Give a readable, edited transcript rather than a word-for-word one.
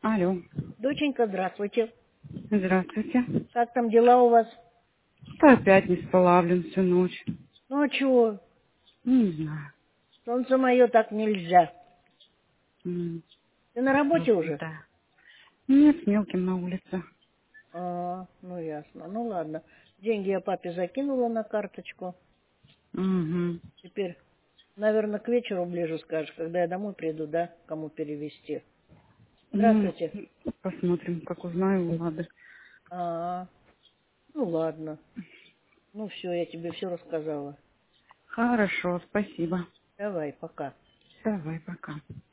Алло. Доченька, здравствуйте. Здравствуйте. Как там дела у вас? Да, опять не спала, блин, всю ночь. Ну а чего? Не знаю. Солнце мое, так нельзя. М, Ты на работе Просто уже? да. Нет, с мелким на улице. Ну ясно. Ну ладно. Деньги я папе закинула на карточку. Угу. Теперь, наверное, к вечеру ближе скажешь, когда я домой приду, да, кому перевести. Ну, Здравствуйте. посмотрим, как узнаю, надо. А, ну ладно. Ну все, я тебе все рассказала. Хорошо, спасибо. Давай, пока. Давай, пока.